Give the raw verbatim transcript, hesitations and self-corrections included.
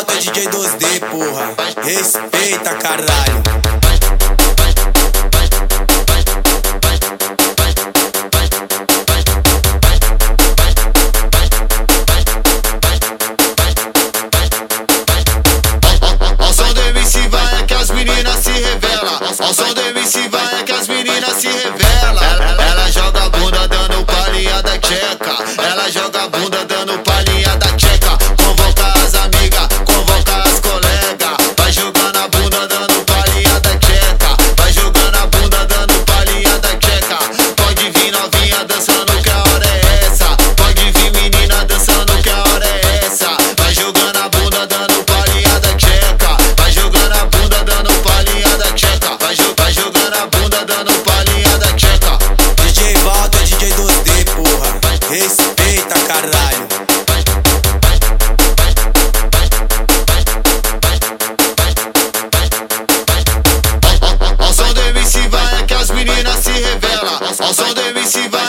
Volta D J dois D, porra. Respeita, caralho. Ao som do M C vai é que as meninas se revela. Ao som do M C vai é que as meninas se revela. Ela, ela joga a bunda dando palhinha da tcheca. Ela joga a bunda dando palhinha da tcheca. Convoca as amigas, convoca as colegas. Vai jogando a bunda dando palhinha da tcheca. Vai jogando a bunda dando palhinha da tcheca. Pode vir novinha dançando que a hora é essa. Pode vir menina dançando que a hora é essa. Vai jogando a bunda dando palhinha da tcheca. Vai jogando a bunda dando palhinha da tcheca. Vai, jo vai jogando a bunda dando palhinha da tcheca. D J volta D J dois D, porra. Respeita, caralho. Ao som do M C vai é que as meninas se revela. Ao som do M C vai